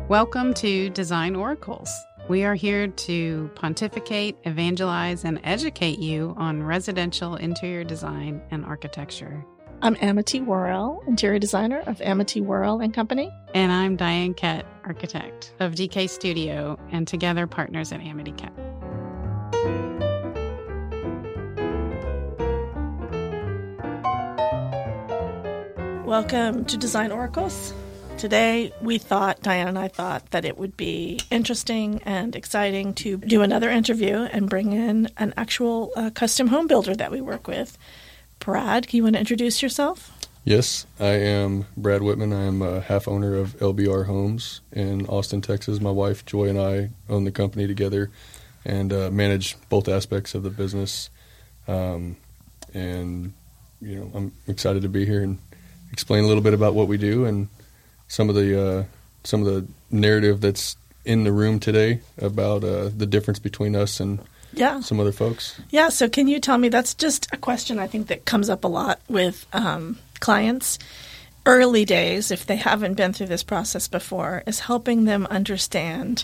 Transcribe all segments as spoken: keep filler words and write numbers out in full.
Welcome to Design Oracles. We are here to pontificate, evangelize, and educate you on residential interior design and architecture. I'm Amity Worrell, interior designer of Amity Worrell and Company. And I'm Diane Kett, architect of D K Studio, and together partners at Amity Kett. Welcome to Design Oracles. Today, we thought, Diane and I thought, that it would be interesting and exciting to do another interview and bring in an actual uh, custom home builder that we work with. Brad, you want to introduce yourself? Yes, I am Brad Whitman. I am a half owner of L B R Homes in Austin, Texas. My wife, Joy, and I own the company together and uh, manage both aspects of the business. Um, and, you know, I'm excited to be here and explain a little bit about what we do and some of the uh, some of the narrative that's in the room today about uh, the difference between us and yeah. some other folks. Yeah, so can you tell me, that's just a question I think that comes up a lot with um, clients. Early days, if they haven't been through this process before, is helping them understand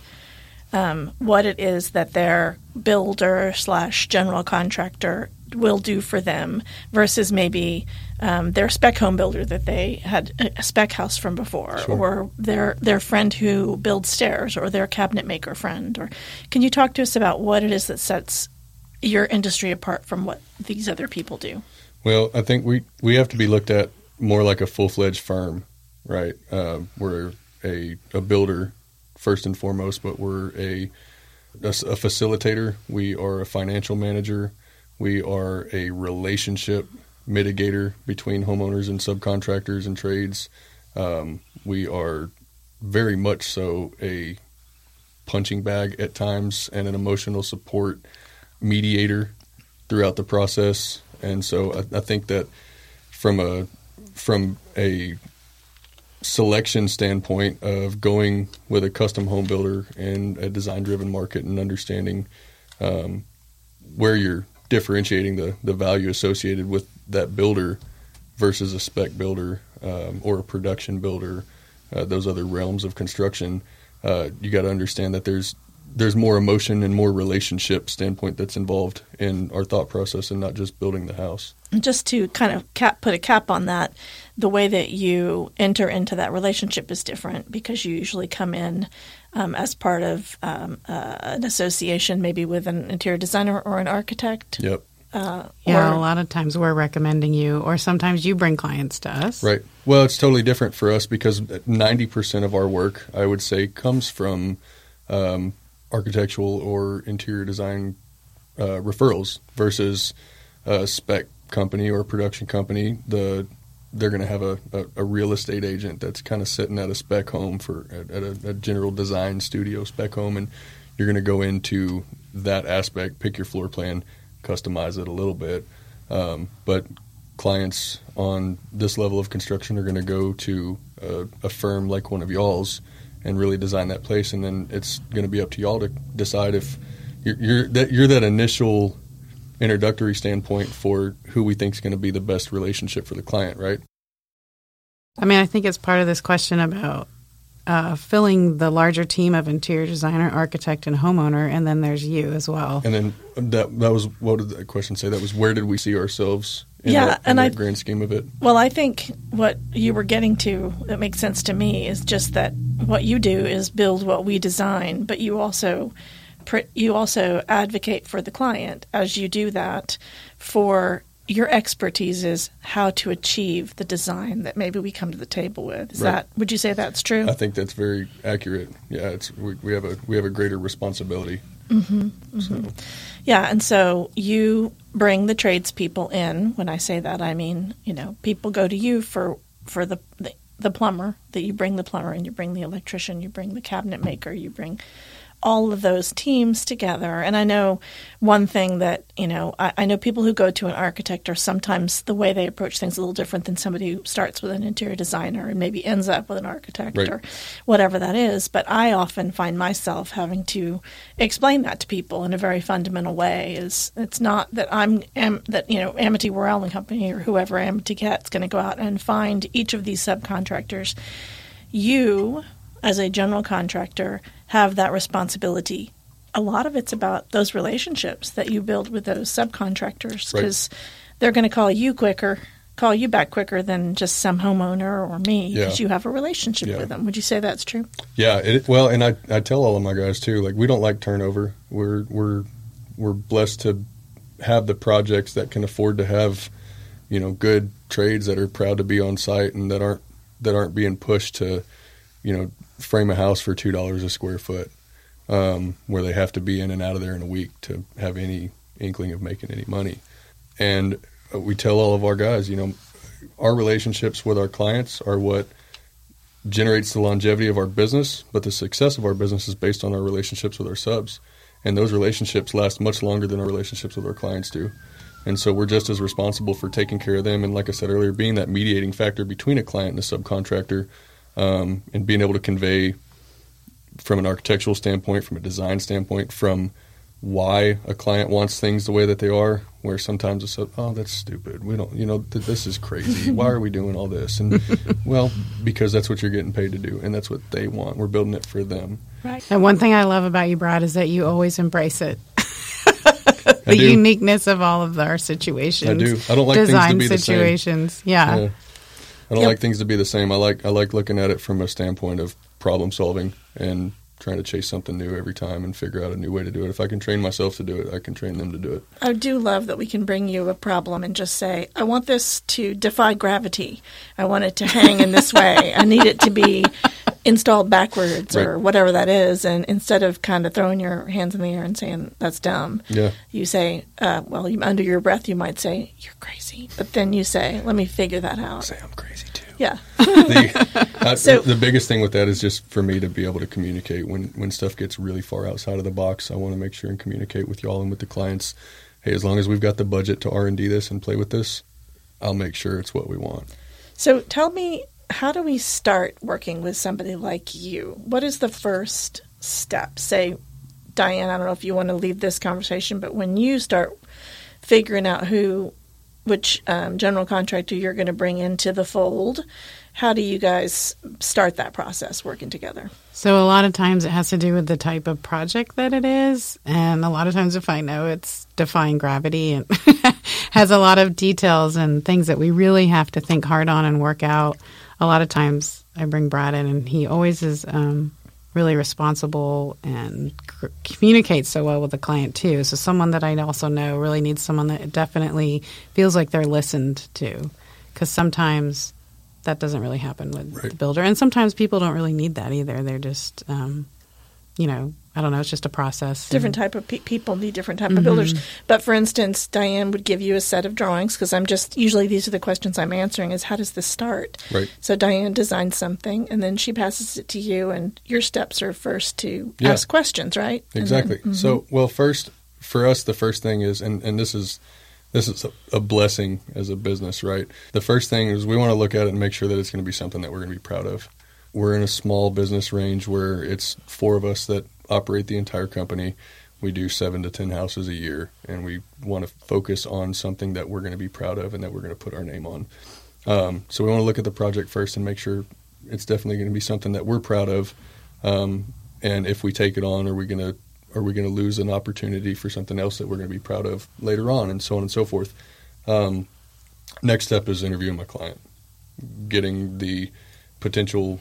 um, what it is that their builder slash general contractor will do for them versus maybe um, their spec home builder that they had a spec house from before, sure. or their their friend who builds stairs, or their cabinet maker friend. Or can you talk to us about what it is that sets your industry apart from what these other people do? Well, I think we, we have to be looked at more like a full-fledged firm, right? Uh, we're a, a builder first and foremost, but we're a, a, a facilitator. We are a financial manager. We are a relationship mitigator between homeowners and subcontractors and trades. Um, we are very much so a punching bag at times and an emotional support mediator throughout the process. And so I, I think that from a from a selection standpoint of going with a custom home builder in a design-driven market and understanding um, where you're differentiating the, the value associated with that builder versus a spec builder um, or a production builder, uh, those other realms of construction, uh, you got to understand that there's there's more emotion and more relationship standpoint that's involved in our thought process and not just building the house. Just to kind of cap, put a cap on that, the way that you enter into that relationship is different because you usually come in um, as part of um, uh, an association, maybe with an interior designer or an architect. Yep. Uh, yeah, or, a lot of times we're recommending you, or sometimes you bring clients to us. Right. Well, it's totally different for us because ninety percent of our work, I would say, comes from um, architectural or interior design uh, referrals versus a spec company or a production company. The they're going to have a, a, a real estate agent that's kind of sitting at a spec home for at, at a, a general design studio spec home, and you're going to go into that aspect, pick your floor plan, customize it a little bit. Um, but clients on this level of construction are going to go to a, a firm like one of y'all's and really design that place, and then it's going to be up to y'all to decide if you're, you're that you're that initial introductory standpoint for who we think is going to be the best relationship for the client, right? I mean, I think it's part of this question about uh, filling the larger team of interior designer, architect, and homeowner, and then there's you as well. And then that that was, what did that question say? That was, where did we see ourselves in yeah, that, in and that I, grand scheme of it? Well, I think what you were getting to that makes sense to me is just that what you do is build what we design, but you also you also advocate for the client as you do that. For your expertise is how to achieve the design that maybe we come to the table with. Is right. that, would you say that's true? I think that's very accurate. Yeah, it's we, we have a we have a greater responsibility. Mm-hmm, mm-hmm. So. Yeah, and so you bring the tradespeople in. When I say that, I mean, you know, people go to you for for the, the the plumber. That you bring the plumber, and you bring the electrician, you bring the cabinet maker, you bring all of those teams together. And I know one thing that, you know, I, I know people who go to an architect are sometimes the way they approach things a little different than somebody who starts with an interior designer and maybe ends up with an architect right. or whatever that is. But I often find myself having to explain that to people in a very fundamental way. Is it's not that I'm am, that, you know, Amity Worrell and Company or whoever Amity Kett's going to go out and find each of these subcontractors. You as a general contractor, have that responsibility. A lot of it's about those relationships that you build with those subcontractors, because right. they're going to call you quicker, call you back quicker than just some homeowner or me, because yeah. you have a relationship yeah. with them. Would you say that's true? Yeah. It, well, and I, I tell all of my guys too, like, we don't like turnover. We're we're we're blessed to have the projects that can afford to have, you know, good trades that are proud to be on site and that aren't that aren't being pushed to, you know, frame a house for two dollars a square foot, um, where they have to be in and out of there in a week to have any inkling of making any money. And we tell all of our guys, you know, our relationships with our clients are what generates the longevity of our business, but the success of our business is based on our relationships with our subs. And those relationships last much longer than our relationships with our clients do. And so we're just as responsible for taking care of them. And like I said earlier, being that mediating factor between a client and a subcontractor, um, and being able to convey from an architectural standpoint, from a design standpoint, from why a client wants things the way that they are, where sometimes it's, oh, that's stupid. We don't, you know, th- this is crazy. Why are we doing all this? And, well, because that's what you're getting paid to do, and that's what they want. We're building it for them. Right. And one thing I love about you, Brad, is that you always embrace it. The uniqueness of all of our situations. I do. I don't like design things to be situations. the same. Yeah. yeah. I don't yep. like things to be the same. I like I like looking at it from a standpoint of problem solving and trying to chase something new every time and figure out a new way to do it. If I can train myself to do it, I can train them to do it. I do love that we can bring you a problem and just say, I want this to defy gravity. I want it to hang in this way. I need it to be installed backwards right. or whatever that is. And instead of kind of throwing your hands in the air and saying, that's dumb, yeah. you say, uh, well, you, under your breath, you might say, you're crazy. But then you say, let me figure that out. Say I'm crazy too. Yeah. the, uh, so, the biggest thing with that is just for me to be able to communicate when, when stuff gets really far outside of the box. I want to make sure and communicate with y'all and with the clients. Hey, as long as we've got the budget to R and D this and play with this, I'll make sure it's what we want. So tell me, how do we start working with somebody like you? What is the first step? Say, Diane, I don't know if you want to lead this conversation, but when you start figuring out who, which um, general contractor you're going to bring into the fold, how do you guys start that process working together? So a lot of times it has to do with the type of project that it is. And a lot of times if I know it's defying gravity and has a lot of details and things that we really have to think hard on and work out, a lot of times I bring Brad in, and he always is um, really responsible and c- communicates so well with the client too. So someone that I also know really needs someone that definitely feels like they're listened to, because sometimes that doesn't really happen with right. the builder. And sometimes people don't really need that either. They're just, um, you know, I don't know, it's just a process. Different type of pe- people need different type mm-hmm. of builders. But for instance, Diane would give you a set of drawings, because I'm just, usually these are the questions I'm answering is, how does this start? Right. So Diane designs something, and then she passes it to you, and your steps are first to yeah. ask questions, right? Exactly. Then, mm-hmm. So, well, first, for us, the first thing is, and, and this is this is a, a blessing as a business, right? The first thing is we want to look at it and make sure that it's going to be something that we're going to be proud of. We're in a small business range where it's four of us that operate the entire company. We do seven to ten houses a year, and we want to focus on something that we're going to be proud of and that we're going to put our name on. Um, so we want to look at the project first and make sure it's definitely going to be something that we're proud of. Um, and if we take it on, are we going to are we going to lose an opportunity for something else that we're going to be proud of later on, and so on and so forth. Um, next step is interviewing my client, getting the potential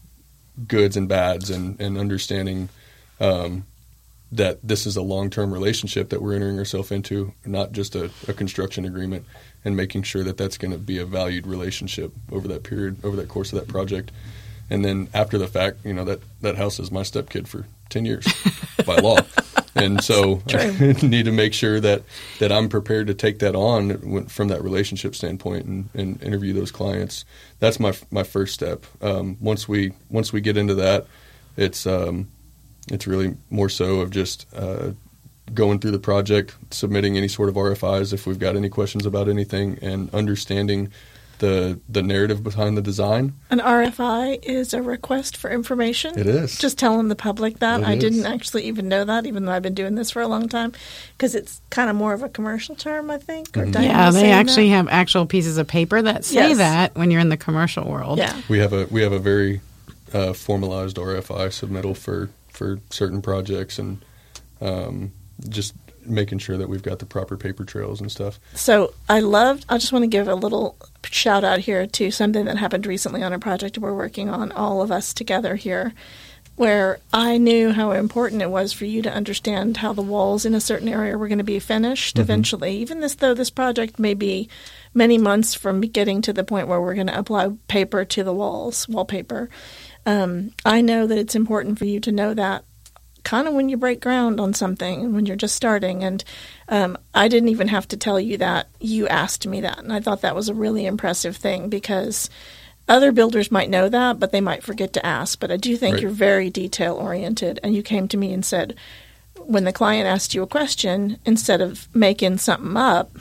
goods and bads, and, and understanding um, that this is a long-term relationship that we're entering ourselves into, not just a, a construction agreement, and making sure that that's going to be a valued relationship over that period, over that course of that project. And then after the fact, you know, that, that house is my stepkid for ten years by law. And so I need to make sure that, that I'm prepared to take that on from that relationship standpoint and, and interview those clients. That's my my first step. Um, once we once we get into that, it's um, it's really more so of just uh, going through the project, submitting any sort of R F Is if we've got any questions about anything, and understanding the the narrative behind the design. An R F I is a request for information. It is. Just telling the public that. It I is. didn't actually even know that, even though I've been doing this for a long time, because it's kind of more of a commercial term, I think. Or Mm-hmm. Yeah, they actually that? have actual pieces of paper that say Yes. that when you're in the commercial world. Yeah. We have a we have a very uh, formalized R F I submittal for, for certain projects, and um, just making sure that we've got the proper paper trails and stuff. So I loved, I just want to give a little shout out here to something that happened recently on a project we're working on, all of us together here, where I knew how important it was for you to understand how the walls in a certain area were going to be finished mm-hmm. eventually, even this, though this project may be many months from getting to the point where we're going to apply paper to the walls, wallpaper. Um, I know that it's important for you to know that kind of when you break ground on something, when you're just starting. And um, I didn't even have to tell you that. You asked me that. And I thought that was a really impressive thing, because other builders might know that, but they might forget to ask. But I do think right. you're very detail-oriented. And you came to me and said, when the client asked you a question, instead of making something up,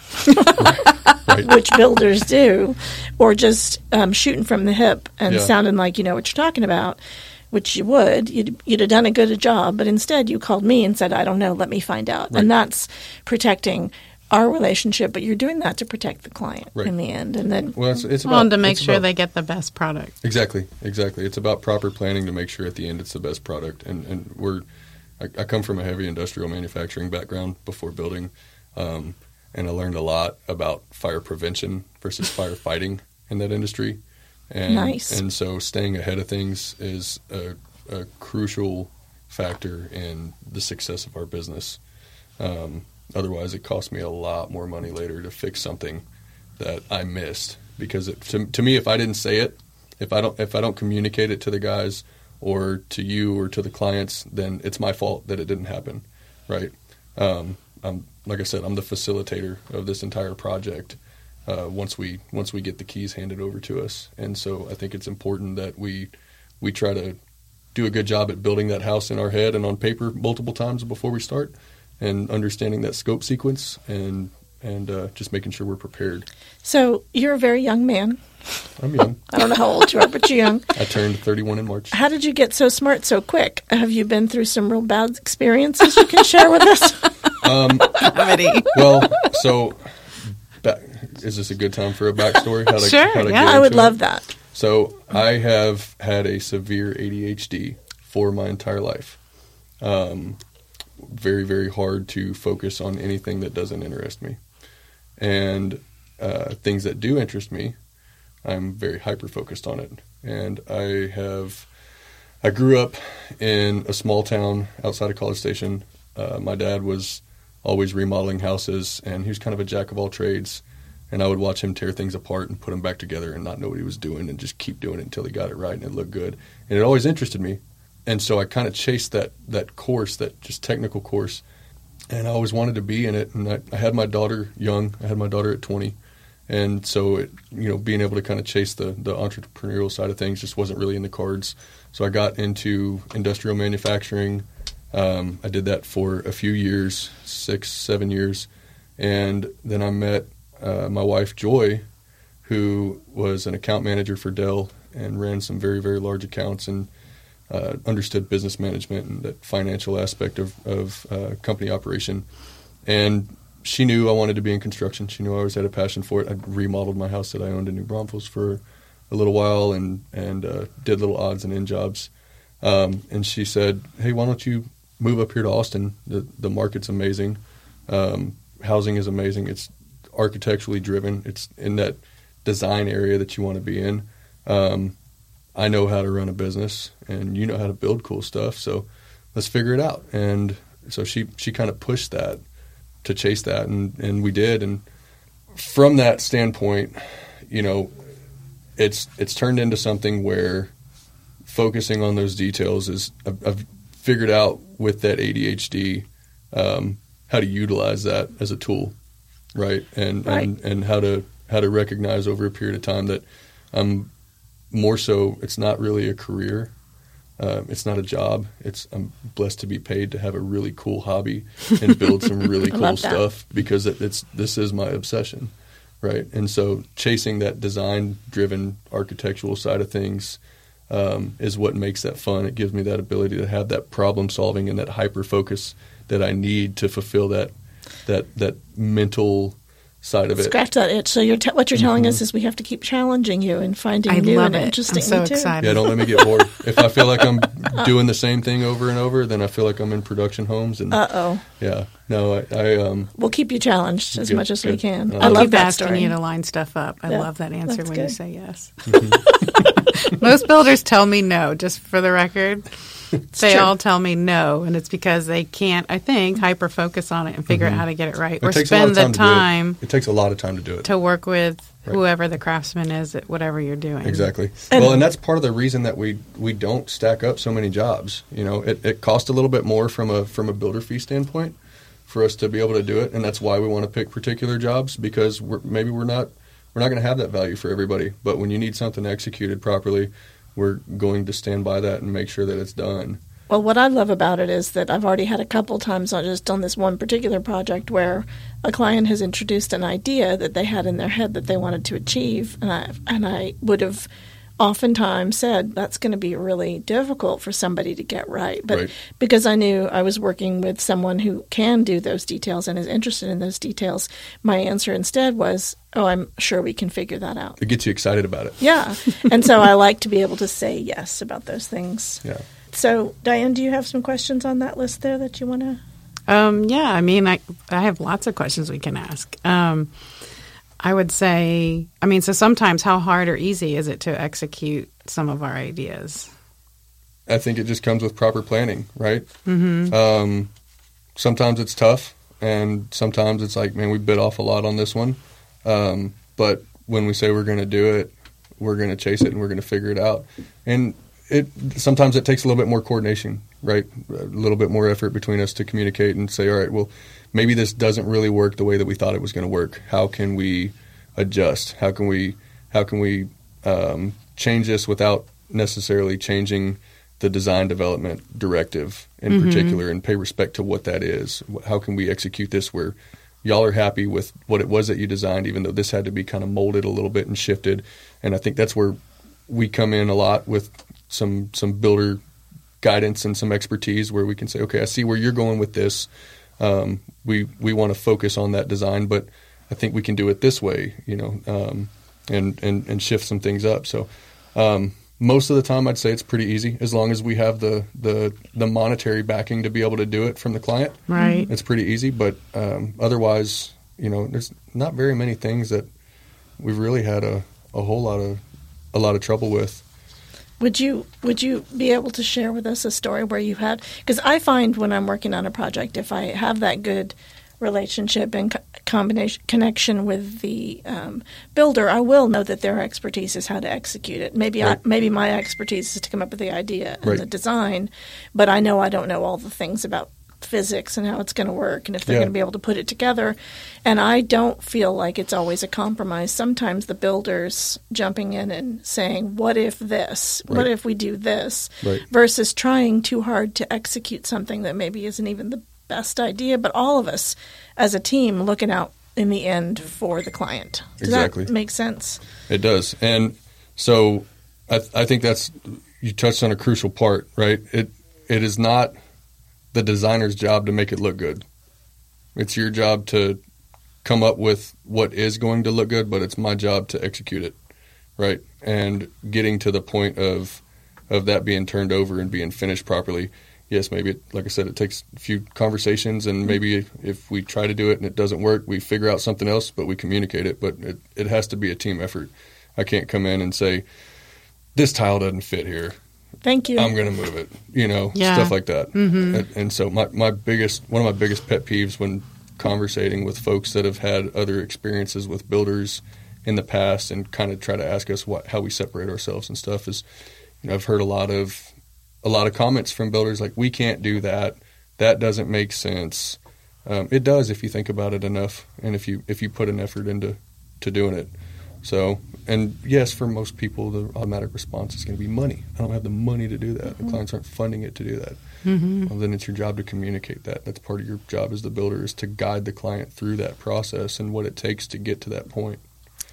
right. which builders do, or just um, shooting from the hip and yeah. sounding like you know what you're talking about, which you would, you'd, you'd have done a good job. But instead you called me and said, I don't know, let me find out. Right. And that's protecting our relationship, but you're doing that to protect the client right. in the end. And then, well, it's, it's about, well, to make sure about, they get the best product. Exactly, exactly. It's about proper planning to make sure at the end it's the best product. And, and we're, I, I come from a heavy industrial manufacturing background before building, um, and I learned a lot about fire prevention versus firefighting in that industry. And, nice. And so staying ahead of things is a, a crucial factor in the success of our business. Um, otherwise, it costs me a lot more money later to fix something that I missed. Because it, to, to me, if I didn't say it, if I don't if I don't communicate it to the guys or to you or to the clients, then it's my fault that it didn't happen, right? Um, I'm like I said, I'm the facilitator of this entire project. Uh, once we once we get the keys handed over to us. And so I think it's important that we we try to do a good job at building that house in our head and on paper multiple times before we start, and understanding that scope sequence, and and uh, just making sure we're prepared. So you're a very young man. I'm young. I don't know how old you are, but you're young. I turned thirty-one in March. How did you get so smart so quick? Have you been through some real bad experiences you can share with us? Um, well, so... Back, is this a good time for a backstory? How to, sure, how to yeah, I would love it? that. So I have had a severe A D H D for my entire life. Um, very, very hard to focus on anything that doesn't interest me. And uh, things that do interest me, I'm very hyper-focused on it. And I have, I grew up in a small town outside of College Station. Uh, my dad was always remodeling houses, and he was kind of a jack of all trades, and I would watch him tear things apart and put them back together and not know what he was doing and just keep doing it until he got it right and it looked good. And it always interested me, and so I kind of chased that that course, that just technical course, and I always wanted to be in it. And I, I had my daughter young. I had my daughter at twenty, and so it, you know, being able to kind of chase the, the entrepreneurial side of things just wasn't really in the cards. So I got into industrial manufacturing. Um, I did that for a few years, six, seven years, and then I met uh, my wife, Joy, who was an account manager for Dell and ran some very, very large accounts and uh, understood business management and that financial aspect of, of uh, company operation. And she knew I wanted to be in construction. She knew I always had a passion for it. I remodeled my house that I owned in New Braunfels for a little while and, and uh, did little odds and end jobs. Um, and she said, hey, why don't you move up here to Austin? The the market's amazing. Um, housing is amazing. It's architecturally driven. It's in that design area that you want to be in. Um, I know how to run a business, and you know how to build cool stuff. So let's figure it out. And so she, she kind of pushed that to chase that, and, and we did. And from that standpoint, you know, it's it's turned into something where focusing on those details is I've, I've figured out with that A D H D um, how to utilize that as a tool, right? And, right. and and how to how to recognize over a period of time that I'm more so. It's not really a career. Uh, it's not a job. It's I'm blessed to be paid to have a really cool hobby and build some really cool stuff because it, it's this is my obsession, right? And so chasing that design-driven architectural side of things um, is what makes that fun. It gives me that ability to have that problem solving and that hyper focus that I need to fulfill that that that mental side of it. Scratch that itch. So you're te- what you're telling mm-hmm. us is we have to keep challenging you and finding I new love and it. interesting. I'm so Me too. excited. Yeah, don't let me get bored. If I feel like I'm doing the same thing over and over, then I feel like I'm in production homes. And uh oh. Yeah. No, I. I um, we'll keep you challenged as good, much as good. we can. Uh, I love keep that asking story. you to line stuff up. I Yeah, love that answer that's when good. you say yes. Most builders tell me no, just for the record. They true. all tell me no, and it's because they can't, I think, hyper focus on it and figure Mhm. out how to get it right, it or takes a lot spend of the time to do it. time It takes a lot of time to do it. to work with Right. whoever the craftsman is at whatever you're doing. Exactly. And- well, and that's part of the reason that we we don't stack up so many jobs. You know, it, it costs a little bit more from a from a builder fee standpoint for us to be able to do it, and that's why we want to pick particular jobs, because we're, maybe we're not we're not going to have that value for everybody. But when you need something executed properly, we're going to stand by that and make sure that it's done. Well, what I love about it is that I've already had a couple times on just on this one particular project where a client has introduced an idea that they had in their head that they wanted to achieve, and I and I would have oftentimes said that's going to be really difficult for somebody to get right. But Right. because I knew I was working with someone who can do those details and is interested in those details, my answer instead was, oh, I'm sure we can figure that out. It gets you excited about it. Yeah. And so I like to be able to say yes about those things. Yeah. So, Diane, do you have some questions on that list there that you want to? Um, yeah, I mean, I I have lots of questions we can ask. Um, I would say, I mean, so sometimes how hard or easy is it to execute some of our ideas? I think it just comes with proper planning, right? Mm-hmm. Um, sometimes it's tough, and sometimes it's like, man, we bit off a lot on this one. Um, but when we say we're going to do it, we're going to chase it and we're going to figure it out. And it sometimes it takes a little bit more coordination, right? A little bit more effort between us to communicate and say, all right, well, maybe this doesn't really work the way that we thought it was going to work. How can we adjust? How can we how can we um, change this without necessarily changing the design development directive in Mm-hmm. particular, and pay respect to what that is? How can we execute this where y'all are happy with what it was that you designed, even though this had to be kind of molded a little bit and shifted? And I think that's where we come in a lot with some some builder guidance and some expertise, where we can say, okay, I see where you're going with this. Um, we we want to focus on that design, but I think we can do it this way, you know, um, and, and and shift some things up. So um, most of the time, I'd say it's pretty easy, as long as we have the the the monetary backing to be able to do it from the client. Right. It's pretty easy, but um, otherwise, you know, there's not very many things that we've really had a, a whole lot of a lot of trouble with. Would you would you be able to share with us a story where you had? Because I find when I'm working on a project, if I have that good relationship and co- combination connection with the um, builder, I will know that their expertise is how to execute it. Maybe Right. I, maybe my expertise is to come up with the idea and Right. the design, but I know I don't know all the things about physics and how it's going to work and if they're Yeah. going to be able to put it together. And I don't feel like it's always a compromise. Sometimes the builders jumping in and saying, what if this? What Right. if we do this? Right. Versus trying too hard to execute something that maybe isn't even the best idea, but all of us as a team looking out in the end for the client. Does Exactly. that make sense? It does. And so I, th- I think that's, you touched on a crucial part, right? It It is not the designer's job to make it look good. It's your job to come up with what is going to look good, but it's my job to execute it, right? And getting to the point of of that being turned over and being finished properly. Yes, maybe, it, like I said, it takes a few conversations, and maybe if we try to do it and it doesn't work, we figure out something else, but we communicate it. But it, it has to be a team effort. I can't come in and say, this tile doesn't fit here. Thank you. I'm going to move it, you know, Yeah. stuff like that. Mm-hmm. And, and so my, my biggest, one of my biggest pet peeves when conversating with folks that have had other experiences with builders in the past and kind of try to ask us what, how we separate ourselves and stuff is, you know, I've heard a lot of, a lot of comments from builders like, we can't do that. That doesn't make sense. Um, it does if you think about it enough, and if you if you put an effort into to doing it. So, and yes, for most people, the automatic response is going to be money. I don't have the money to do that. Mm-hmm. The clients aren't funding it to do that. Mm-hmm. Well, then it's your job to communicate that. That's part of your job as the builder, is to guide the client through that process and what it takes to get to that point.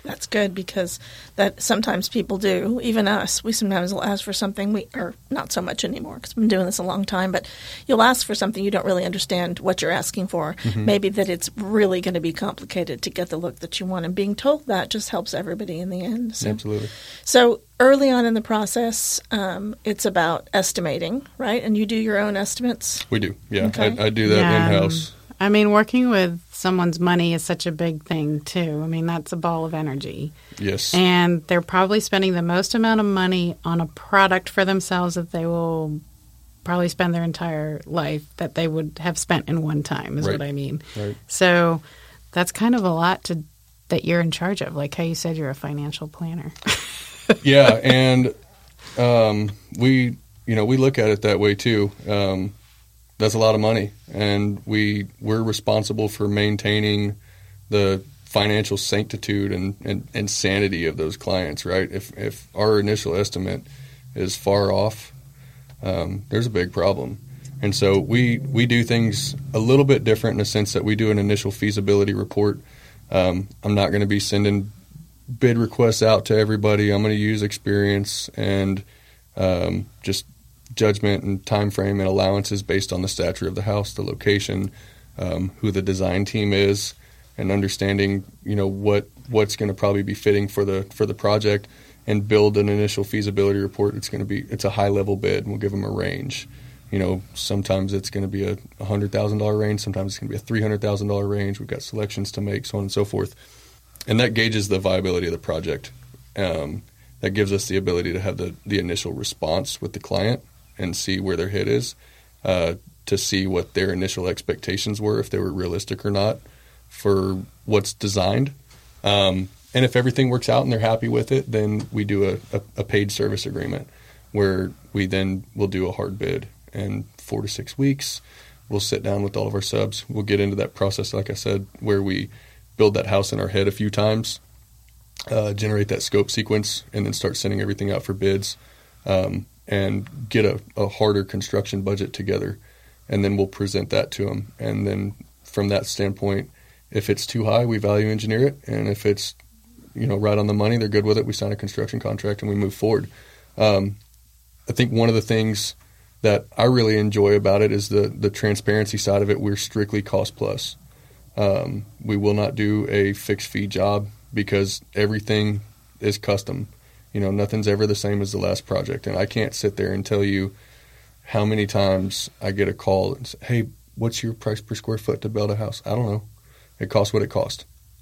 That's good, because that sometimes people do, even us. We sometimes will ask for something, we or not so much anymore because I've been doing this a long time, but you'll ask for something you don't really understand what you're asking for. Mm-hmm. Maybe that it's really going to be complicated to get the look that you want, and being told that just helps everybody in the end. So, Absolutely. So early on in the process, um, it's about estimating, right? And you do your own estimates? We do, yeah. Okay. I, I do that Yeah. in-house. I mean, working with someone's money is such a big thing, too. I mean, that's a ball of energy. Yes. And they're probably spending the most amount of money on a product for themselves that they will probably spend their entire life that they would have spent in one time, is Right. what I mean. Right. So that's kind of a lot to that you're in charge of, like how you said you're a financial planner. Yeah, and um, we, you know, we look at it that way, too. Um That's a lot of money, and we we're responsible for maintaining the financial sanctitude and, and, and sanity of those clients. Right? If if our initial estimate is far off, um, there's a big problem, and so we we do things a little bit different in the sense that we do an initial feasibility report. Um, I'm not going to be sending bid requests out to everybody. I'm going to use experience and um, just judgment and time frame and allowances based on the stature of the house, the location, um, who the design team is, and understanding, you know, what what's going to probably be fitting for the for the project, and build an initial feasibility report. It's going to be it's a high level bid, and we'll give them a range. You know, sometimes it's going to be a one hundred thousand dollars range, sometimes it's going to be a three hundred thousand dollars range. We've got selections to make, so on and so forth. And that gauges the viability of the project. Um, that gives us the ability to have the, the initial response with the client and see where their hit is, uh, to see what their initial expectations were, if they were realistic or not, for what's designed. Um, and if everything works out and they're happy with it, then we do a, a, a paid service agreement where we then will do a hard bid. And four to six weeks, we'll sit down with all of our subs. We'll get into that process, like I said, where we build that house in our head a few times, uh, generate that scope sequence, and then start sending everything out for bids. Um, and get a, a harder construction budget together, and then we'll present that to them. And then from that standpoint, if it's too high, we value engineer it, and if it's, you know, right on the money, they're good with it, we sign a construction contract and we move forward. Um, I think one of the things that I really enjoy about it is the the transparency side of it. We're strictly cost plus. Um, we will not do a fixed fee job because everything is custom. You know, nothing's ever the same as the last project. And I can't sit there and tell you how many times I get a call and say, hey, what's your price per square foot to build a house? I don't know. It costs what it costs.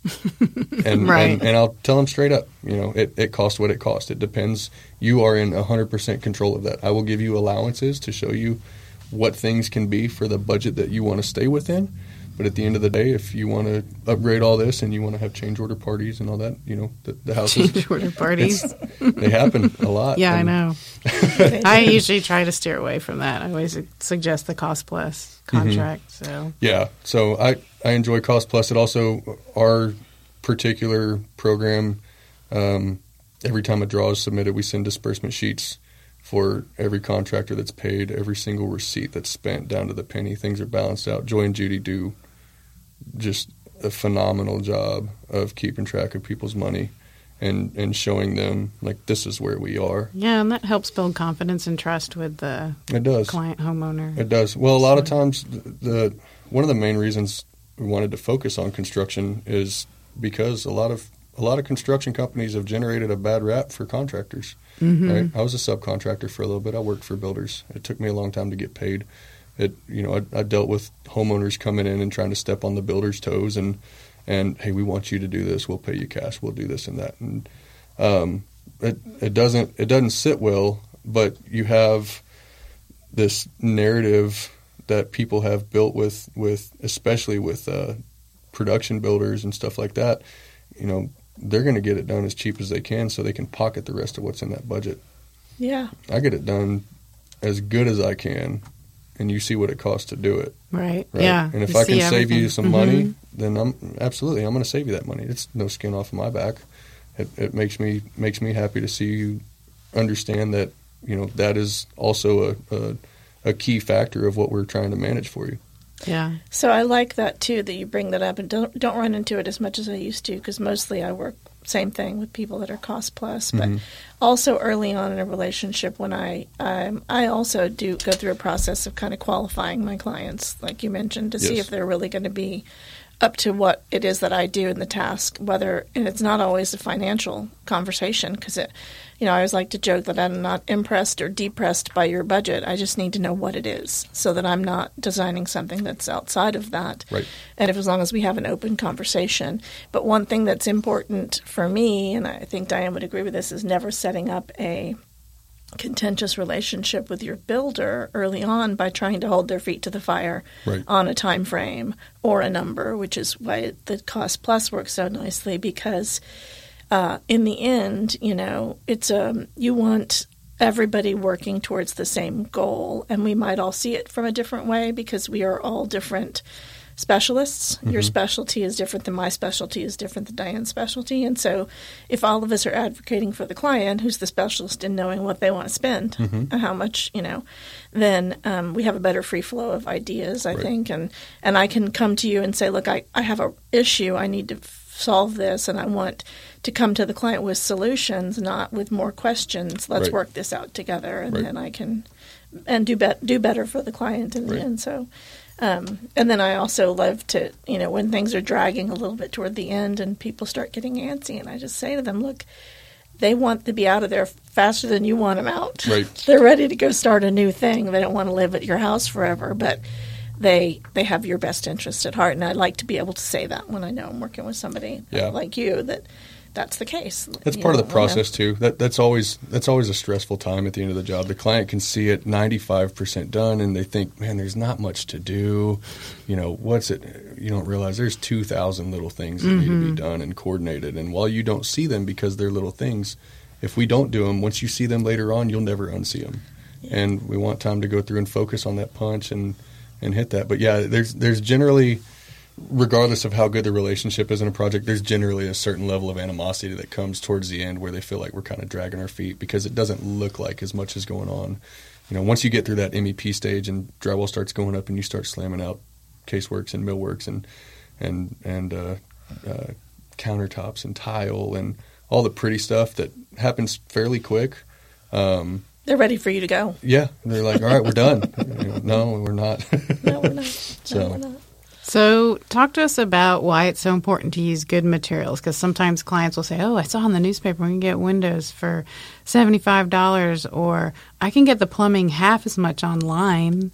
and, right. and and I'll tell them straight up, you know, it, it costs what it costs. It depends. You are in one hundred percent control of that. I will give you allowances to show you what things can be for the budget that you want to stay within. But at the end of the day, if you want to upgrade all this and you want to have change order parties and all that, you know, the, the houses. Change order parties. They happen a lot. Yeah, and, I know. I usually try to steer away from that. I always suggest the cost plus contract. Mm-hmm. So yeah, so I, I enjoy cost plus. It also, our particular program, um, every time a draw is submitted, we send disbursement sheets for every contractor that's paid, every single receipt that's spent down to the penny. Things are balanced out. Joy and Judy do just a phenomenal job of keeping track of people's money and, and showing them, like, this is where we are. Yeah, and that helps build confidence and trust with the it does. client homeowner. It does. Well, a lot of times, the, the one of the main reasons we wanted to focus on construction is because a lot of a lot of construction companies have generated a bad rap for contractors. Mm-hmm. Right? I was a subcontractor for a little bit. I worked for builders. It took me a long time to get paid. It, you know, I, I dealt with homeowners coming in and trying to step on the builder's toes and, and hey, we want you to do this. We'll pay you cash. We'll do this and that. And um, it it doesn't it doesn't sit well. But you have this narrative that people have built with with especially with uh, production builders and stuff like that. You know, they're going to get it done as cheap as they can so they can pocket the rest of what's in that budget. Yeah. I get it done as good as I can, and you see what it costs to do it. Right. Right? Yeah. And if you I can see save everything. you some Mm-hmm. money, then I'm absolutely, I'm going to save you that money. It's no skin off of my back. It, it makes me makes me happy to see you understand that, you know, that is also a, a, a key factor of what we're trying to manage for you. Yeah. So I like that too, that you bring that up, and don't don't run into it as much as I used to, because mostly I work same thing with people that are cost plus. But Mhm. also early on in a relationship, when I um, I also do go through a process of kind of qualifying my clients, like you mentioned, to see Yes. if they're really going to be up to what it is that I do in the task. Whether, and it's not always a financial conversation, because it, you know, I always like to joke that I'm not impressed or depressed by your budget. I just need to know what it is, so that I'm not designing something that's outside of that. Right. And if as long as we have an open conversation. But one thing that's important for me, and I think Diane would agree with this, is never setting up a contentious relationship with your builder early on by trying to hold their feet to the fire Right. on a time frame or a number, which is why the cost plus works so nicely, because uh, in the end, you know, it's um, you want everybody working towards the same goal, and we might all see it from a different way because we are all different specialists. Mm-hmm. Your specialty is different than my specialty is different than Diane's specialty. And so if all of us are advocating for the client, who's the specialist in knowing what they want to spend Mm-hmm. and how much, you know, then um, we have a better free flow of ideas, I Right. think. And, and I can come to you and say, look, I, I have a issue. I need to f- solve this, and I want to come to the client with solutions, not with more questions. Let's Right. work this out together, and Right. then I can and do, be- do better for the client in the Right. end. So Um, and then I also love to, you know, when things are dragging a little bit toward the end and people start getting antsy, and I just say to them, look, they want to be out of there faster than you want them out. Right. They're ready to go start a new thing. They don't want to live at your house forever, but they they have your best interest at heart. And I like to be able to say that when I know I'm working with somebody Yeah. like you, that that's the case. That's You part of know, the process too. That that's always that's always a stressful time at the end of the job. The client can see it ninety-five percent done, and they think, "Man, there's not much to do." You know, what's it? You don't realize there's two thousand little things that need to be done and coordinated. And while you don't see them because they're little things, if we don't do them, once you see them later on, you'll never unsee them. Yeah. And we want time to go through and focus on that punch and and hit that. But yeah, there's there's generally, regardless of how good the relationship is in a project, there's generally a certain level of animosity that comes towards the end where they feel like we're kind of dragging our feet because it doesn't look like as much is going on. You know, once you get through that M E P stage and drywall starts going up and you start slamming out caseworks and millworks and and and uh, uh, countertops and tile and all the pretty stuff that happens fairly quick. Um, They're ready for you to go. yeah, they're like, all right, we're done. You know, no, we're not. No, we're not. So- No, we're not. So, talk to us about why it's so important to use good materials, because sometimes clients will say, oh, I saw in the newspaper we can get windows for seventy-five dollars, or I can get the plumbing half as much online.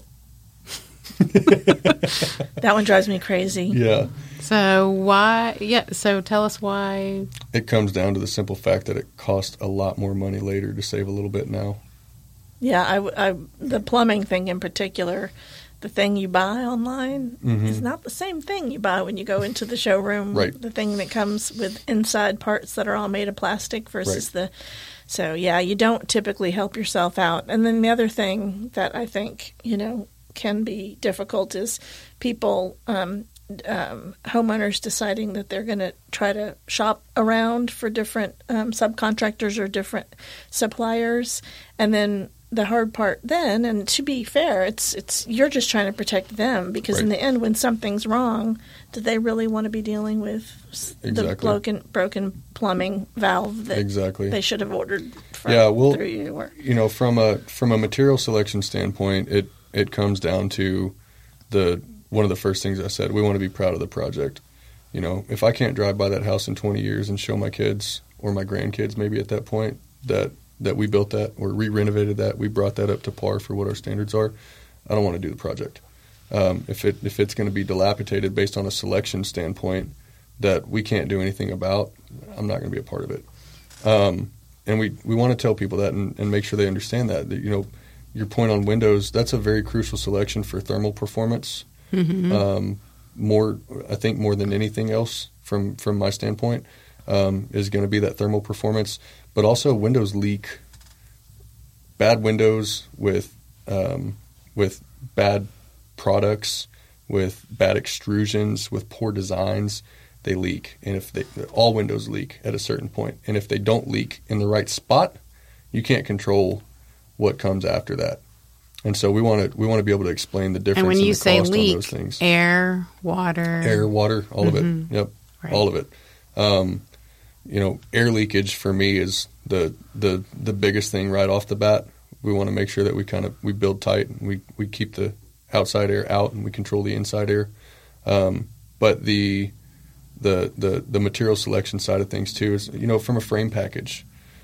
That one drives me crazy. Yeah. So, why? Yeah, so tell us why. It comes down to the simple fact that it costs a lot more money later to save a little bit now. Yeah, I, I, the plumbing thing in particular, the thing you buy online Mhm. is not the same thing you buy when you go into the showroom. Right. The thing that comes with inside parts that are all made of plastic versus Right. the. So, yeah, you don't typically help yourself out. And then the other thing that I think, you know, can be difficult is people, um, um, homeowners deciding that they're going to try to shop around for different um, subcontractors or different suppliers, and then the hard part then, and to be fair, it's it's you're just trying to protect them, because in Right. the end, when something's wrong, do they really want to be dealing with s- the Exactly. broken broken plumbing valve that Exactly. they should have ordered from Yeah, well, through you? Or, You know, from a from a material selection standpoint, it it comes down to the one of the first things I said. We want to be proud of the project. You know, if I can't drive by that house in twenty years and show my kids or my grandkids maybe at that point that that we built that or re-renovated that, we brought that up to par for what our standards are, I don't want to do the project. Um, if it if it's going to be dilapidated based on a selection standpoint that we can't do anything about, I'm not going to be a part of it. Um, and we, we want to tell people that and, and make sure they understand that, that, you know, your point on windows, that's a very crucial selection for thermal performance. Mm-hmm. Um, more, I think more than anything else from, from my standpoint, um, is going to be that thermal performance. But also windows leak. Bad windows with um, with bad products, with bad extrusions, with poor designs, they leak. And if they, all windows leak at a certain point. And if they don't leak in the right spot, you can't control what comes after that. And so we want to we want to be able to explain the difference And when in you the say cost on leak, those things. air, water. Air, water, all of it. Mhm. Yep, Right. all of it. Um, you know, air leakage for me is the the the biggest thing right off the bat. We want to make sure that we kind of we build tight and we we keep the outside air out and we control the inside air. Um, but the the the the material selection side of things too is, you know, from a frame package,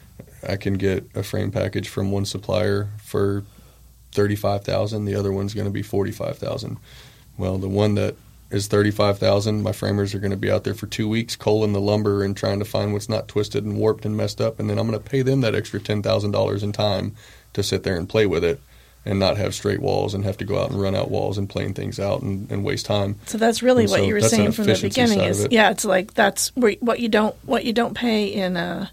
I can get a frame package from one supplier for thirty-five thousand dollars. The other one's going to be forty-five thousand dollars. Well, the one that is thirty-five thousand dollars, my framers are going to be out there for two weeks culling the lumber and trying to find what's not twisted and warped and messed up, and then I'm going to pay them that extra ten thousand dollars in time to sit there and play with it and not have straight walls and have to go out and run out walls and plane things out and, and waste time. So that's really and what so you were saying from the beginning is, it. yeah, it's like that's where, what you don't what you don't pay in uh,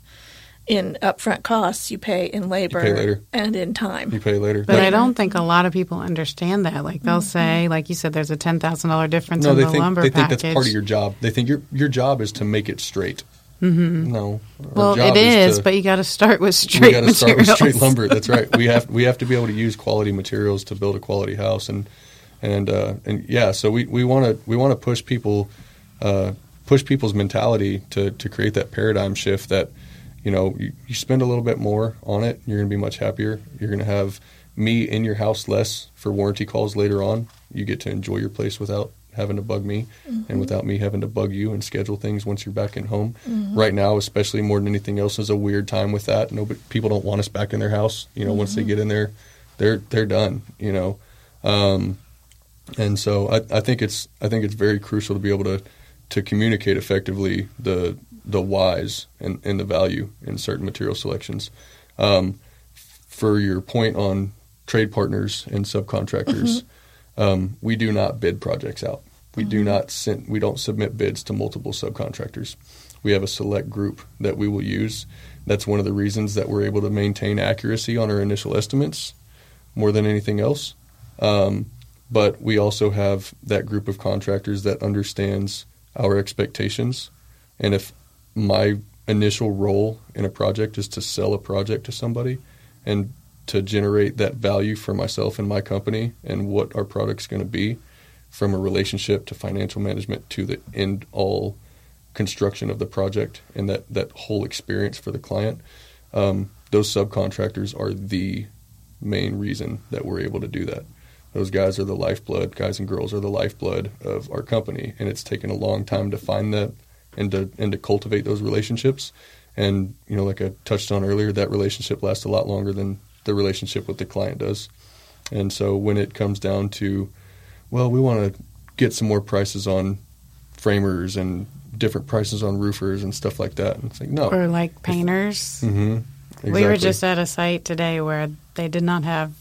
in upfront costs, you pay in labor you pay later. And in time. You pay later. But like, I don't think a lot of people understand that. Like they'll mm-hmm. say, like you said, there's a ten thousand dollars difference no, in they the think, lumber they package. think that's part of your job. They think your your job is to make it straight. Mm-hmm. No. Well, it is, is, to, but you got to start with straight materials. We got to start with straight lumber. That's right. We have we have to be able to use quality materials to build a quality house, and and uh, and yeah. So we we want to we want to push people uh, push people's mentality to to create that paradigm shift that, you know, you, you spend a little bit more on it, you're going to be much happier. You're going to have me in your house less for warranty calls later on. You get to enjoy your place without having to bug me mm-hmm. and without me having to bug you and schedule things once you're back in home. Mm-hmm. Right now, especially more than anything else, is a weird time with that. Nobody, people don't want us back in their house. You know, mm-hmm. once they get in there, they're they're done. You know, um, and so I, I think it's I think it's very crucial to be able to to communicate effectively the the whys and, and the value in certain material selections. Um, for your point on trade partners and subcontractors. Mm-hmm. Um, we do not bid projects out. We mm-hmm. do not send, we don't submit bids to multiple subcontractors. We have a select group that we will use. That's one of the reasons that we're able to maintain accuracy on our initial estimates more than anything else. Um, but we also have that group of contractors that understands our expectations. And if my initial role in a project is to sell a project to somebody and to generate that value for myself and my company and what our product's going to be, from a relationship to financial management to the end all construction of the project and that, that whole experience for the client, um, those subcontractors are the main reason that we're able to do that. Those guys are the lifeblood, guys and girls are the lifeblood of our company, and it's taken a long time to find that and to and to cultivate those relationships. And, you know, like I touched on earlier, that relationship lasts a lot longer than the relationship with the client does. And so when it comes down to, well, we want to get some more prices on framers and different prices on roofers and stuff like that. And it's like, no. Or like painters. Mm-hmm. Exactly. We were just at a site today where they did not have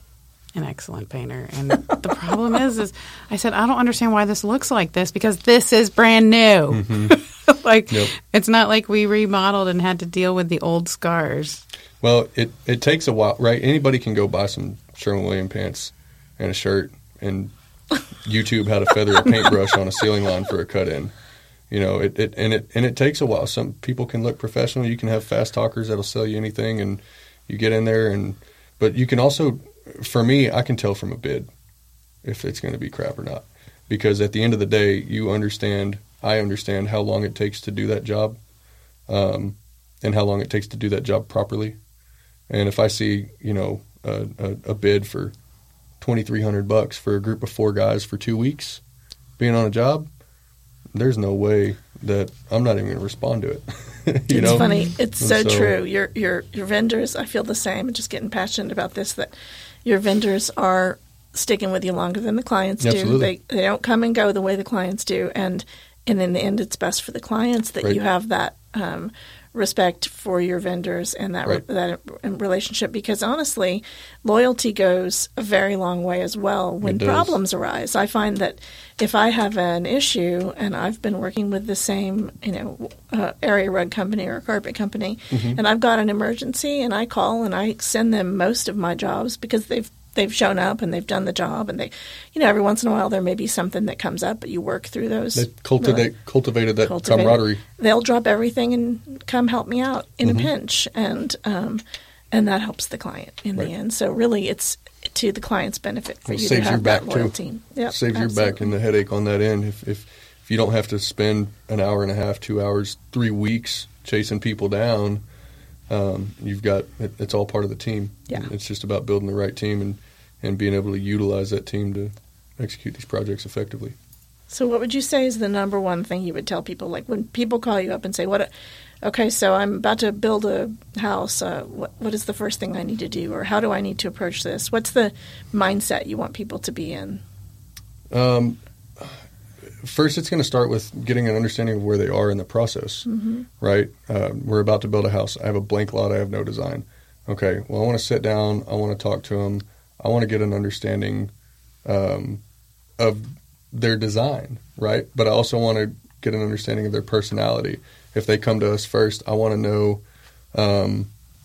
an excellent painter. And the problem is, is I said, I don't understand why this looks like this because this is brand new. Mm-hmm. like, yep. It's not like we remodeled and had to deal with the old scars. Well, it, it takes a while, right? Anybody can go buy some Sherwin-Williams pants and a shirt and YouTube how to feather a paintbrush on a ceiling line for a cut-in. You know, it, it and it and it takes a while. Some people can look professional. You can have fast talkers that'll sell you anything, and you get in there. And but you can also, for me, I can tell from a bid if it's going to be crap or not, because at the end of the day, you understand. I understand how long it takes to do that job, um, and how long it takes to do that job properly. And if I see, you know, a, a, a bid for twenty-three hundred bucks for a group of four guys for two weeks being on a job, there's no way that I'm not even going to respond to it. you it's know? funny. It's so, so true. Your your your vendors, I feel the same. I'm just getting passionate about this, that your vendors are sticking with you longer than the clients Absolutely. do. They they don't come and go the way the clients do. And, and in the end, it's best for the clients that right. you have that um, respect for your vendors and that right. re- that relationship, because honestly, loyalty goes a very long way as well when problems arise. I find that if I have an issue and I've been working with the same, you know, uh, area rug company or carpet company, mm-hmm. and I've got an emergency and I call and I send them most of my jobs because they've they've shown up and they've done the job, and they, you know, every once in a while there may be something that comes up, but you work through those. They cultivate, really, cultivated that cultivated. camaraderie. They'll drop everything and come help me out in mm-hmm. a pinch, and um, and that helps the client in right. the end. So really, it's to the client's benefit for well, you saves to have your back that loyalty. Too. Yep, saves absolutely. your back and the headache on that end. If, if if you don't have to spend an hour and a half, two hours, three weeks chasing people down. Um, you've got it, it's all part of the team. Yeah. It's just about building the right team and, and being able to utilize that team to execute these projects effectively. So what would you say is the number one thing you would tell people? Like when people call you up and say, "What? Okay, so I'm about to build a house. Uh, what, what is the first thing I need to do, or how do I need to approach this?" What's the mindset you want people to be in? Um, first, it's going to start with getting an understanding of where they are in the process, mm-hmm. right? Uh, we're about to build a house. I have a blank lot. I have no design. Okay, well, I want to sit down. I want to talk to them. I want to get an understanding um, of their design, right? But I also want to get an understanding of their personality. If they come to us first, I want to know um,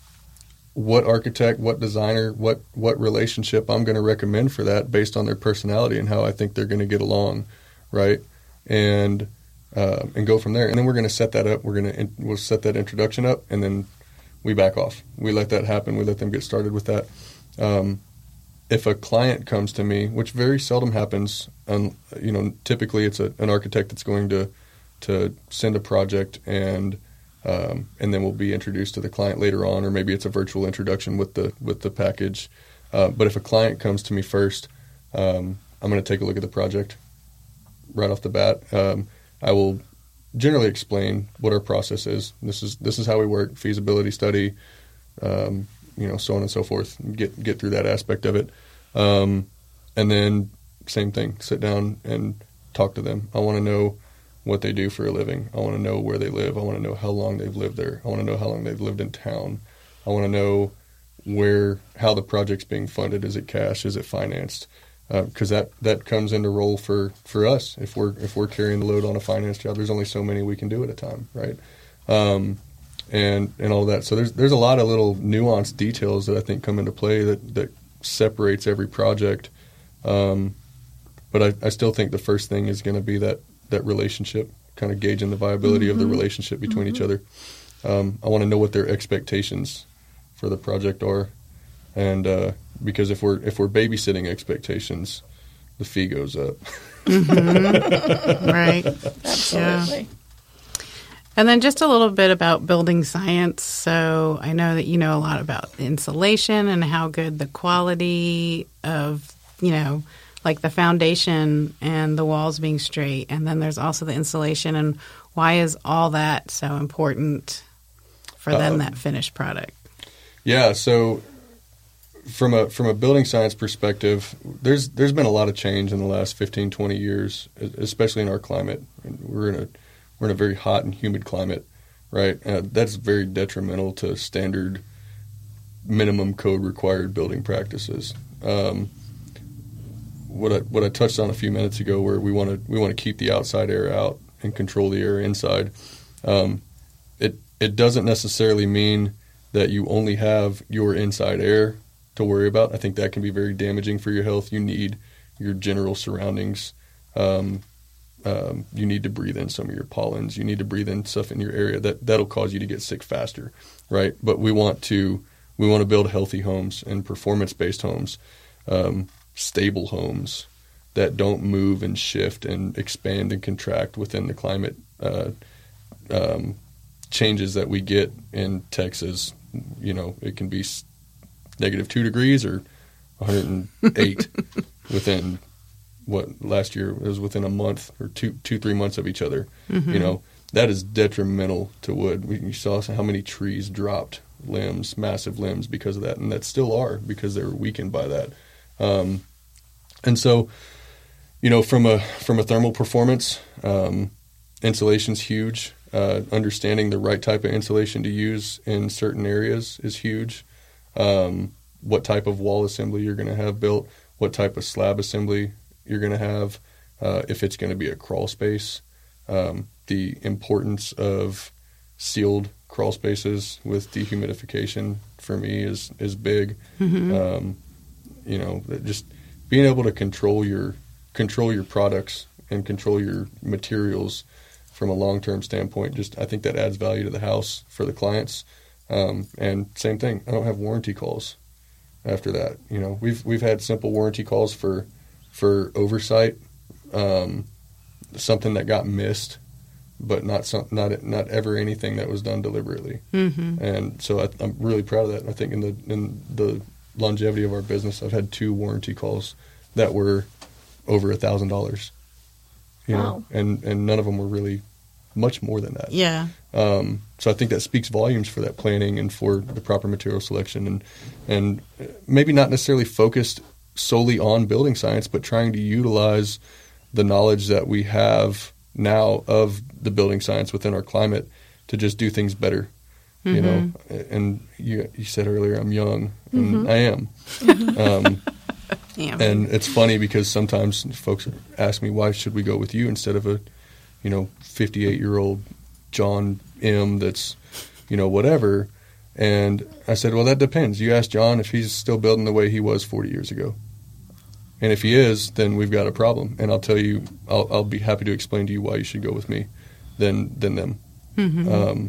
what architect, what designer, what what relationship I'm going to recommend for that based on their personality and how I think they're going to get along, right? And uh, and go from there. And then we're going to set that up. We're going to we'll set that introduction up, and then we back off. We let that happen. We let them get started with that. Um, if a client comes to me, which very seldom happens, um, you know, typically it's a, an architect that's going to to send a project and um, and then we'll be introduced to the client later on, or maybe it's a virtual introduction with the with the package. Uh, but if a client comes to me first, um, I'm going to take a look at the project right off the bat. Um, I will generally explain what our process is. This is this is how we work, feasibility study, um, you know, so on and so forth. Get get through that aspect of it, um, and then same thing. Sit down and talk to them. I want to know what they do for a living. I want to know where they live. I want to know how long they've lived there. I want to know how long they've lived in town. I want to know where how the project's being funded. Is it cash? Is it financed? Because uh, that, that comes into role for, for us. If we're if we're carrying the load on a finance job, there's only so many we can do at a time, right? Um, and and all of that. So there's there's a lot of little nuanced details that I think come into play that, that separates every project. Um, but I, I still think the first thing is going to be that that relationship, kind of gauging the viability mm-hmm. of the relationship between mm-hmm. each other. Um, I want to know what their expectations for the project are, and uh, because if we're if we're babysitting expectations, the fee goes up. Mm-hmm. Right. Absolutely. Yeah. And then just a little bit about building science. So I know that you know a lot about insulation and how good the quality of, you know, like the foundation and the walls being straight. And then there's also the insulation. And why is all that so important for then um, that finished product? Yeah, so from a from a building science perspective, there's there's been a lot of change in the last fifteen, twenty years, especially in our climate. We're in a we're in a very hot and humid climate, right? Uh, that's very detrimental to standard minimum code required building practices. Um, what I what I touched on a few minutes ago, where we want to we want to keep the outside air out and control the air inside. Um, it it doesn't necessarily mean that you only have your inside air to worry about. I think that can be very damaging for your health. You need your general surroundings. Um, um, you need to breathe in some of your pollens. You need to breathe in stuff in your area that that'll cause you to get sick faster, right? But we want to we want to build healthy homes and performance-based homes, um, stable homes that don't move and shift and expand and contract within the climate uh, um, changes that we get in Texas. You know, it can be negative two degrees or one hundred eight within what last year it was within a month or two, two, three months of each other. Mm-hmm. You know, that is detrimental to wood. We, you saw how many trees dropped limbs, massive limbs because of that, and that still are because they were weakened by that. Um, and so, you know, from a from a thermal performance, um, insulation's huge. Uh, understanding the right type of insulation to use in certain areas is huge. Um, what type of wall assembly you're going to have built, what type of slab assembly you're going to have, uh, if it's going to be a crawl space, um, the importance of sealed crawl spaces with dehumidification for me is is big. Mm-hmm. Um, you know, just being able to control your control your products and control your materials from a long-term standpoint, just I think that adds value to the house for the clients. Um, and same thing, I don't have warranty calls after that. You know, we've we've had simple warranty calls for for oversight, um, something that got missed but not some, not not ever anything that was done deliberately. Mm-hmm. And so I, I'm really proud of that. I think in the in the longevity of our business, I've had two warranty calls that were over a thousand dollars. You Wow. know, and and none of them were really much more than that. Yeah. Um, so I think that speaks volumes for that planning and for the proper material selection, and and maybe not necessarily focused solely on building science, but trying to utilize the knowledge that we have now of the building science within our climate to just do things better. Mm-hmm. You know, and you you said earlier I'm young, and mm-hmm. I am. Mm-hmm. Um, yeah. And it's funny because sometimes folks ask me, why should we go with you instead of a, you know, fifty-eight year old John M. that's, you know, whatever. And I said, well, that depends. You ask John if he's still building the way he was forty years ago. And if he is, then we've got a problem. And I'll tell you, I'll, I'll be happy to explain to you why you should go with me than than them. Mm-hmm. Um,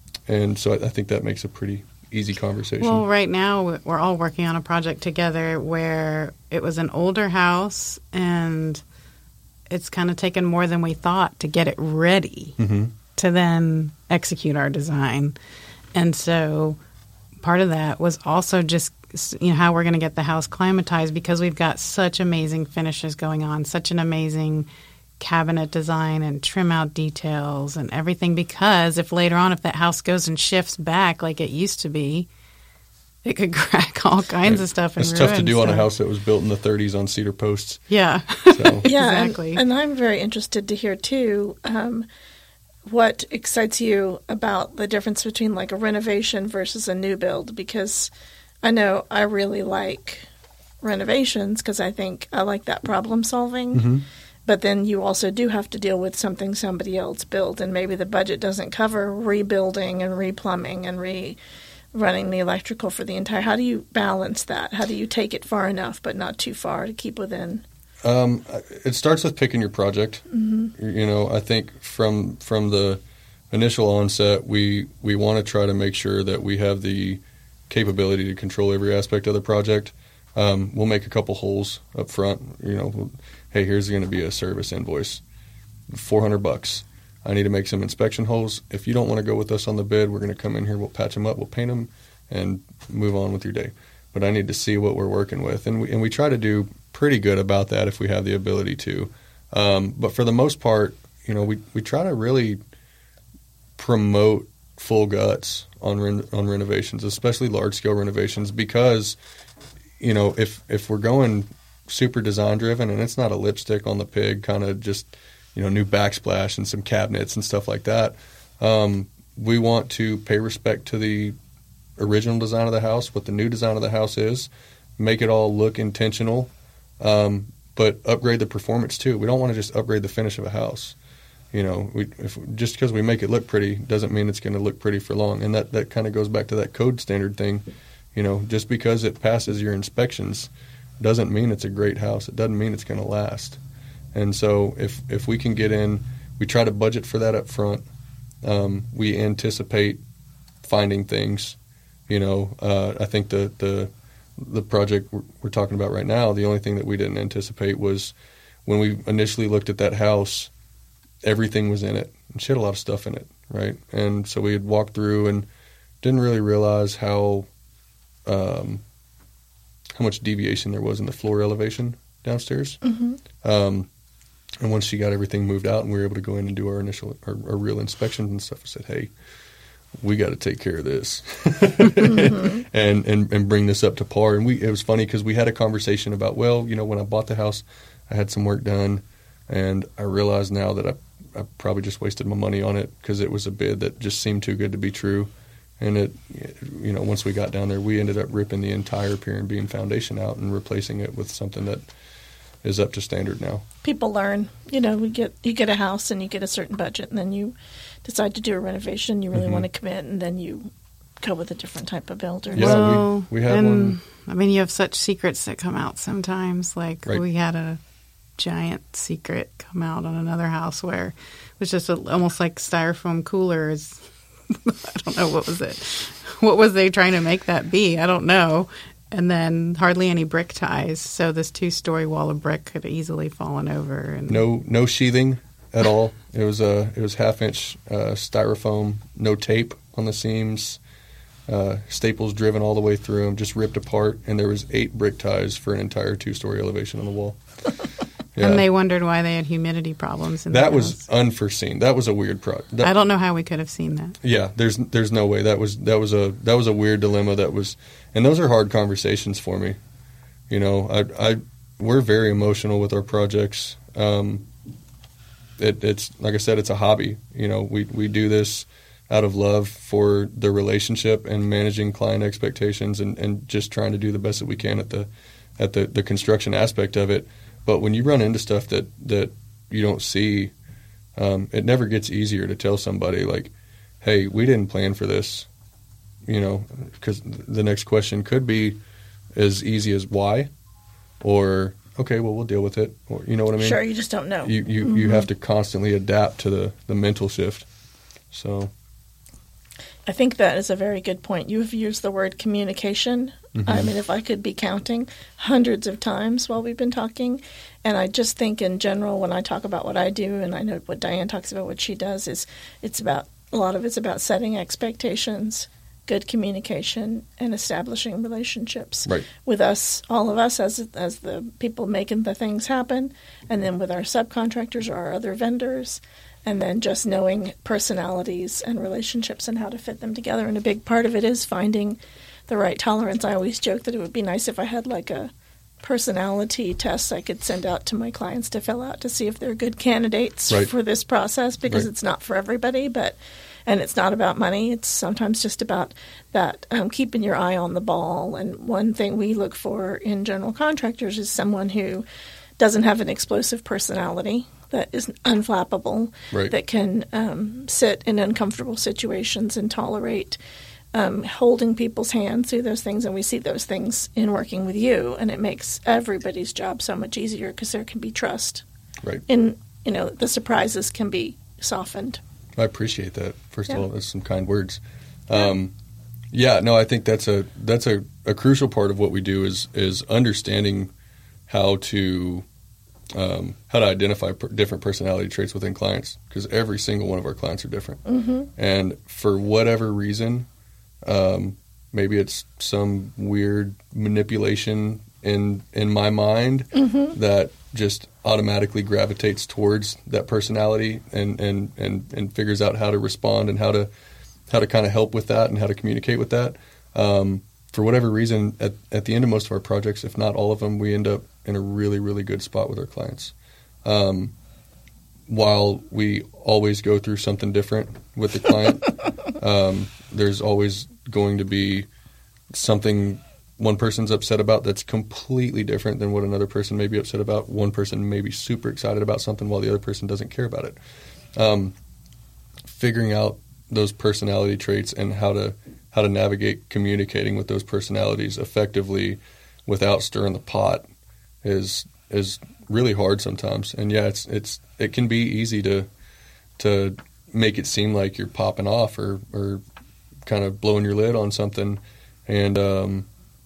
and so I, I think that makes a pretty easy conversation. Well, right now we're all working on a project together where it was an older house, and it's kind of taken more than we thought to get it ready mm-hmm. to then execute our design. And so part of that was also just, you know, how we're going to get the house climatized, because we've got such amazing finishes going on, such an amazing cabinet design and trim out details and everything, because if later on, if that house goes and shifts back like it used to be, it could crack all kinds right. of stuff. And it's ruin, tough to do so. on a house that was built in the thirties on cedar posts. Yeah. So. Yeah, exactly. And, and I'm very interested to hear, too, um, what excites you about the difference between like a renovation versus a new build, because I know I really like renovations because I think I like that problem solving. Mm-hmm. But then you also do have to deal with something somebody else built, and maybe the budget doesn't cover rebuilding and replumbing and re running the electrical for the entire. How do you balance that? How do you take it far enough but not too far to keep within? Um, it starts with picking your project. Mm-hmm. You know, I think from from the initial onset, we we want to try to make sure that we have the capability to control every aspect of the project. Um, we'll make a couple holes up front. You know, we'll, hey, here's going to be a service invoice, four hundred bucks. I need to make some inspection holes. If you don't want to go with us on the bid, we're going to come in here, we'll patch them up, we'll paint them, and move on with your day. But I need to see what we're working with, and we and we try to do pretty good about that if we have the ability to. Um, but for the most part, you know, we we try to really promote full guts on ren- on renovations, especially large scale renovations, because you know if if we're going super design driven and it's not a lipstick on the pig kind of just, you know, new backsplash and some cabinets and stuff like that. Um, we want to pay respect to the original design of the house, what the new design of the house is, make it all look intentional, um, but upgrade the performance too. We don't want to just upgrade the finish of a house. You know, we, if, just because we make it look pretty doesn't mean it's going to look pretty for long. And that, that kind of goes back to that code standard thing. You know, just because it passes your inspections doesn't mean it's a great house. It doesn't mean it's going to last. And so if if we can get in, we try to budget for that up front. Um, we anticipate finding things. You know, uh, I think the, the the project we're, we're talking about right now, the only thing that we didn't anticipate was when we initially looked at that house, everything was in it. And she had a lot of stuff in it, right? And so we had walked through and didn't really realize how um, how much deviation there was in the floor elevation downstairs. Mm-hmm. Um, and once she got everything moved out and we were able to go in and do our initial, our, our real inspections and stuff, I said, hey, we got to take care of this mm-hmm. and, and, and bring this up to par. And we, it was funny because we had a conversation about, well, you know, when I bought the house, I had some work done and I realized now that I, I probably just wasted my money on it because it was a bid that just seemed too good to be true. And it, you know, once we got down there, we ended up ripping the entire pier and beam foundation out and replacing it with something that is up to standard now. People learn, you know, we get you get a house and you get a certain budget, and then you decide to do a renovation. You really mm-hmm. want to commit, and then you go with a different type of builder. Yeah, well, we, we had and, one. I mean, you have such secrets that come out sometimes. Like right. we had a giant secret come out on another house where it was just a, almost like styrofoam coolers. I don't know, what was it? What was they trying to make that be? I don't know. And then hardly any brick ties, so this two-story wall of brick could have easily fallen over. And no, no sheathing at all. It was a it was half inch uh, styrofoam, no tape on the seams, uh, staples driven all the way through them, just ripped apart, and there was eight brick ties for an entire two story elevation on the wall. Yeah. And they wondered why they had humidity problems. In that the was house. unforeseen. That was a weird project. I don't know how we could have seen that. Yeah, there's there's no way. That was that was a that was a weird dilemma. That was, and those are hard conversations for me. You know, I I we're very emotional with our projects. Um, it, it's like I said, it's a hobby. You know, we we do this out of love for the relationship and managing client expectations and, and just trying to do the best that we can at the at the, the construction aspect of it. But when you run into stuff that, that you don't see, um, it never gets easier to tell somebody, like, hey, we didn't plan for this, you know, because the next question could be as easy as why, or, okay, well, we'll deal with it, or, you know what I mean? Sure, you just don't know. You you, mm-hmm. you have to constantly adapt to the, the mental shift. So I think that is a very good point. You've used the word communication. Mm-hmm. I mean, if I could be counting hundreds of times while we've been talking. And I just think in general, when I talk about what I do, and I know what Diane talks about, what she does, is it's about, a lot of it's about setting expectations, good communication, and establishing relationships right. with us, all of us as as the people making the things happen, and then with our subcontractors or our other vendors. And then just knowing personalities and relationships and how to fit them together. And a big part of it is finding the right tolerance. I always joke that it would be nice if I had like a personality test I could send out to my clients to fill out to see if they're good candidates right. for this process, because right. it's not for everybody. But and it's not about money. It's sometimes just about that um, keeping your eye on the ball. And one thing we look for in general contractors is someone who doesn't have an explosive personality, that is unflappable, right. that can um, sit in uncomfortable situations and tolerate um, holding people's hands through those things. And we see those things in working with you, and it makes everybody's job so much easier because there can be trust. Right. And, you know, the surprises can be softened. I appreciate that. First yeah. of all, that's some kind words. Um, yeah, no, I think that's a that's a, a crucial part of what we do is is understanding how to um, how to identify per- different personality traits within clients, because every single one of our clients are different. Mm-hmm. And for whatever reason, um, maybe it's some weird manipulation in in my mind mm-hmm. that just automatically gravitates towards that personality and, and, and, and figures out how to respond and how to how to kind of help with that and how to communicate with that. Um, for whatever reason, at, at the end of most of our projects, if not all of them, we end up in a really, really good spot with our clients. Um, while we always go through something different with the client, um, there's always going to be something one person's upset about that's completely different than what another person may be upset about. One person may be super excited about something while the other person doesn't care about it. Um, figuring out those personality traits and how to how to navigate communicating with those personalities effectively without stirring the pot is is really hard sometimes. And yeah, it's it's it can be easy to to make it seem like you're popping off or or kind of blowing your lid on something, and um,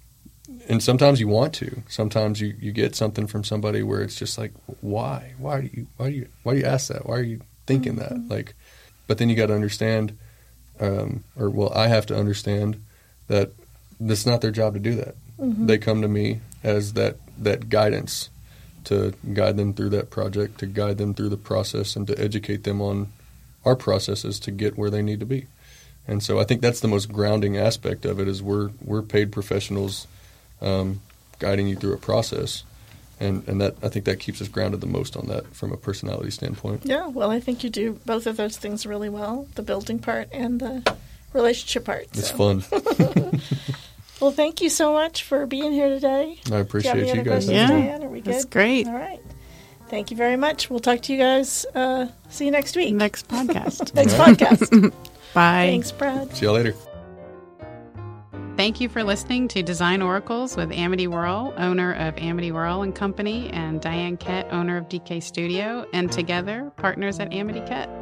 and sometimes you want to. Sometimes you, you get something from somebody where it's just like, why? Why do you why do you why do you ask that? Why are you thinking mm-hmm. that? Like, but then you got to understand, um, or well, I have to understand that it's not their job to do that. Mm-hmm. They come to me as that that guidance to guide them through that project, to guide them through the process, and to educate them on our processes to get where they need to be. And so I think that's the most grounding aspect of it is we're we're paid professionals um, guiding you through a process. And, and that I think that keeps us grounded the most on that from a personality standpoint. Yeah, well, I think you do both of those things really well, the building part and the relationship part. It's so. fun. Well, thank you so much for being here today. I appreciate you, you guys. Yeah, Diane? Are we good? That's great. All right. Thank you very much. We'll talk to you guys. Uh, see you next week. Next podcast. Next podcast. Bye. Thanks, Brad. See you later. Thank you for listening to Design Oracles with Amity Worrell, owner of Amity Worrell and Company, and Diane Kett, owner of D K Studio, and together, partners at Amity Kett.